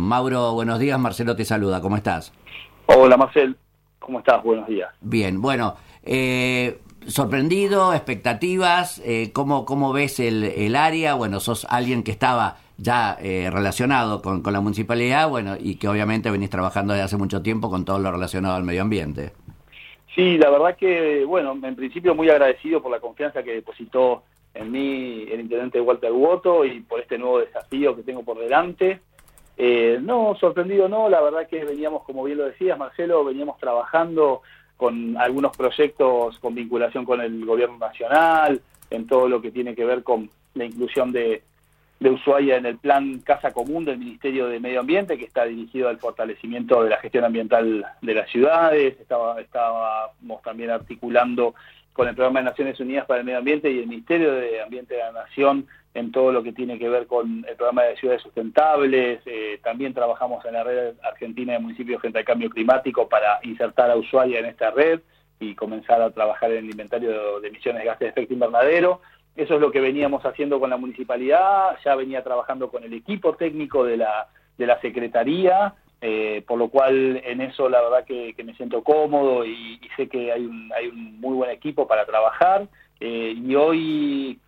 Mauro, buenos días. Marcelo te saluda. ¿Cómo estás? Hola, Marcel. ¿Cómo estás? Buenos días. Bien, bueno, sorprendido, expectativas, ¿cómo ves el área? Bueno, sos alguien que estaba ya relacionado con la municipalidad, bueno, y que obviamente venís trabajando desde hace mucho tiempo con todo lo relacionado al medio ambiente. Sí, la verdad que, bueno, en principio muy agradecido por la confianza que depositó en mí el intendente Walter Woto y por este nuevo desafío que tengo por delante. No, sorprendido no, la verdad que veníamos, como bien lo decías, Marcelo, veníamos trabajando con algunos proyectos con vinculación con el gobierno nacional, en todo lo que tiene que ver con la inclusión de Ushuaia en el plan Casa Común del Ministerio de Medio Ambiente, que está dirigido al fortalecimiento de la gestión ambiental de las ciudades. Estábamos también articulando con el Programa de Naciones Unidas para el Medio Ambiente y el Ministerio de Ambiente de la Nación en todo lo que tiene que ver con el programa de ciudades sustentables. También trabajamos en la red argentina de municipios frente al cambio climático para insertar a Ushuaia en esta red y comenzar a trabajar en el inventario de emisiones de gases de efecto invernadero. Eso es lo que veníamos haciendo con la municipalidad. Ya venía trabajando con el equipo técnico de la Secretaría, por lo cual en eso la verdad que me siento cómodo y sé que hay un muy buen equipo para trabajar. Y hoy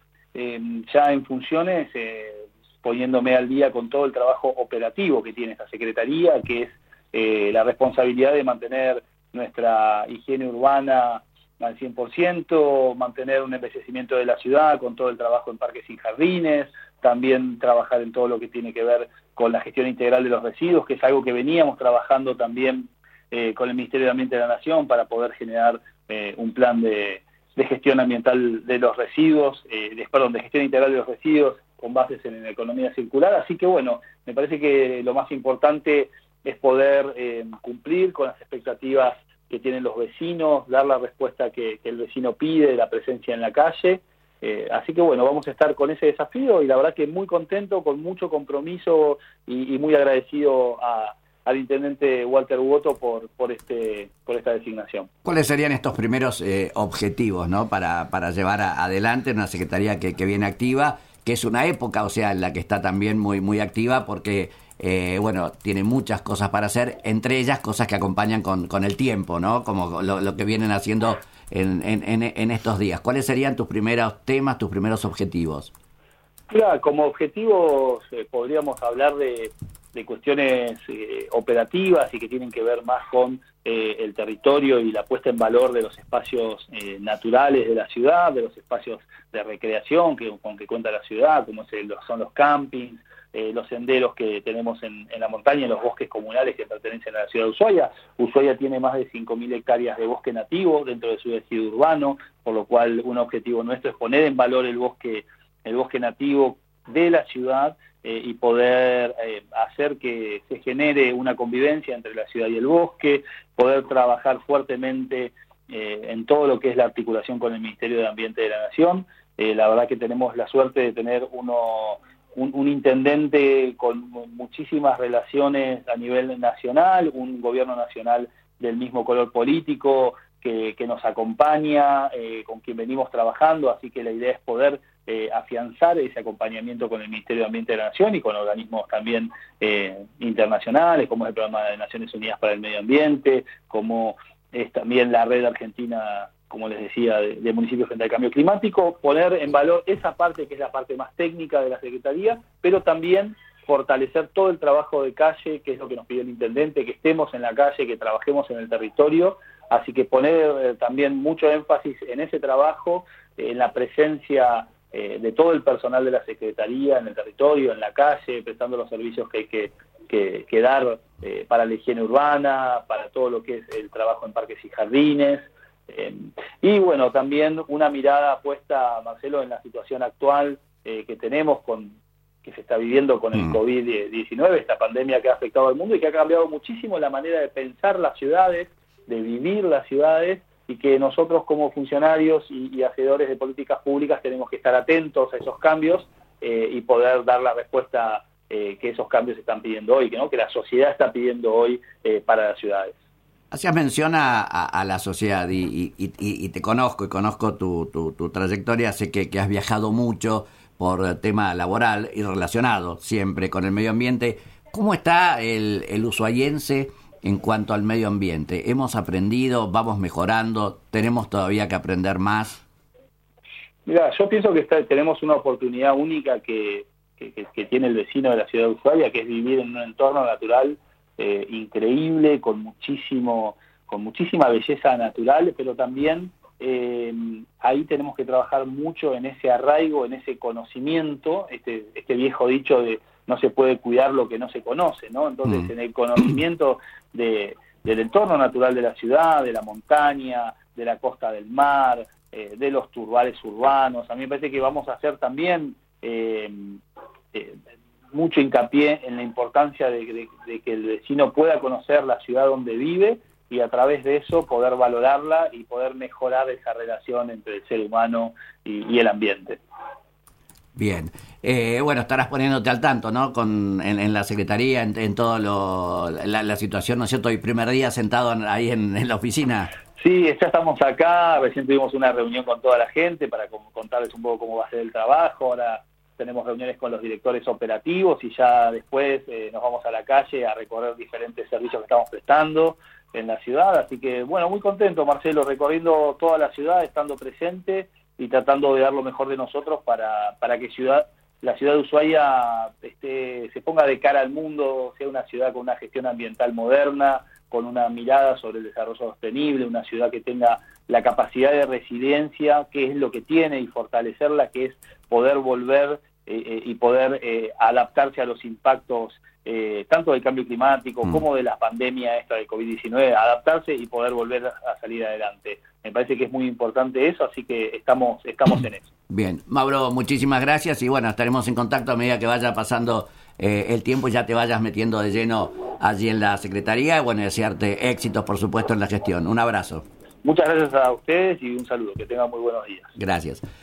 ya en funciones, poniéndome al día con todo el trabajo operativo que tiene esta Secretaría, que es la responsabilidad de mantener nuestra higiene urbana al 100%, mantener un embellecimiento de la ciudad con todo el trabajo en parques y jardines, también trabajar en todo lo que tiene que ver con la gestión integral de los residuos, que es algo que veníamos trabajando también con el Ministerio de Ambiente de la Nación para poder generar un plan de gestión ambiental de los residuos, de gestión integral de los residuos con bases en la economía circular. Así que bueno, me parece que lo más importante es poder cumplir con las expectativas que tienen los vecinos, dar la respuesta que el vecino pide, la presencia en la calle. Así que bueno, vamos a estar con ese desafío y la verdad que muy contento, con mucho compromiso y muy agradecido al intendente Walter Woto por esta designación. ¿Cuáles serían estos primeros objetivos, ¿no? para llevar adelante una secretaría que viene activa, que es una época, o sea, en la que está también muy activa porque bueno, tiene muchas cosas para hacer, entre ellas cosas que acompañan con el tiempo, ¿no? Como lo que vienen haciendo en estos días. ¿Cuáles serían tus primeros temas, tus primeros objetivos? Claro, como objetivos podríamos hablar de cuestiones operativas y que tienen que ver más con el territorio y la puesta en valor de los espacios naturales de la ciudad, de los espacios de recreación con que cuenta la ciudad, como son los campings, los senderos que tenemos en la montaña, en los bosques comunales que pertenecen a la ciudad de Ushuaia. Ushuaia tiene más de 5.000 hectáreas de bosque nativo dentro de su ejido urbano, por lo cual un objetivo nuestro es poner en valor el bosque nativo de la ciudad y poder hacer que se genere una convivencia entre la ciudad y el bosque, poder trabajar fuertemente en todo lo que es la articulación con el Ministerio de Ambiente de la Nación. La verdad que tenemos la suerte de tener un intendente con muchísimas relaciones a nivel nacional, un gobierno nacional del mismo color político que nos acompaña, con quien venimos trabajando, así que la idea es poder afianzar ese acompañamiento con el Ministerio de Ambiente de la Nación y con organismos también internacionales, como es el Programa de Naciones Unidas para el Medio Ambiente, como es también la red argentina, como les decía, de municipios frente al cambio climático, poner en valor esa parte que es la parte más técnica de la Secretaría, pero también fortalecer todo el trabajo de calle, que es lo que nos pidió el intendente, que estemos en la calle, que trabajemos en el territorio, así que poner también mucho énfasis en ese trabajo, en la presencia de todo el personal de la Secretaría en el territorio, en la calle, prestando los servicios que hay que dar para la higiene urbana, para todo lo que es el trabajo en parques y jardines. Y bueno, también una mirada puesta, Marcelo, en la situación actual que tenemos que se está viviendo con el COVID-19, esta pandemia que ha afectado al mundo y que ha cambiado muchísimo la manera de pensar las ciudades, de vivir las ciudades, y que nosotros como funcionarios y hacedores de políticas públicas tenemos que estar atentos a esos cambios y poder dar la respuesta que esos cambios están pidiendo hoy, que la sociedad está pidiendo hoy para las ciudades. Hacías mención a la sociedad y te conozco y conozco tu trayectoria, sé que has viajado mucho por tema laboral y relacionado siempre con el medio ambiente. ¿Cómo está el ushuaiense en cuanto al medio ambiente? ¿Hemos aprendido, vamos mejorando, tenemos todavía que aprender más? Mira, yo pienso que tenemos una oportunidad única que tiene el vecino de la ciudad de Ushuaia, que es vivir en un entorno natural increíble, con muchísima belleza natural, pero también ahí tenemos que trabajar mucho en ese arraigo, en ese conocimiento, este viejo dicho de no se puede cuidar lo que no se conoce, ¿no? Entonces, en el conocimiento del entorno natural de la ciudad, de la montaña, de la costa del mar, de los turbales urbanos, a mí me parece que vamos a hacer también mucho hincapié en la importancia de que el vecino pueda conocer la ciudad donde vive y a través de eso poder valorarla y poder mejorar esa relación entre el ser humano y el ambiente. Bien. Bueno, estarás poniéndote al tanto, ¿no? En la Secretaría, en todo la situación, ¿no es cierto? El primer día sentado ahí en la oficina. Sí, ya estamos acá, recién tuvimos una reunión con toda la gente para contarles un poco cómo va a ser el trabajo, ahora tenemos reuniones con los directores operativos y ya después nos vamos a la calle a recorrer diferentes servicios que estamos prestando en la ciudad, así que bueno, muy contento, Marcelo, recorriendo toda la ciudad, estando presente y tratando de dar lo mejor de nosotros para que la ciudad de Ushuaia se ponga de cara al mundo, sea una ciudad con una gestión ambiental moderna, con una mirada sobre el desarrollo sostenible, una ciudad que tenga la capacidad de resiliencia, que es lo que tiene, y fortalecerla, que es poder volver y poder adaptarse a los impactos tanto del cambio climático como de la pandemia esta del COVID-19, adaptarse y poder volver a salir adelante. Me parece que es muy importante eso, así que estamos en eso. Bien, Mauro, muchísimas gracias y bueno, estaremos en contacto a medida que vaya pasando el tiempo y ya te vayas metiendo de lleno allí en la Secretaría. Bueno, desearte éxitos, por supuesto, en la gestión. Un abrazo. Muchas gracias a ustedes y un saludo. Que tengan muy buenos días. Gracias.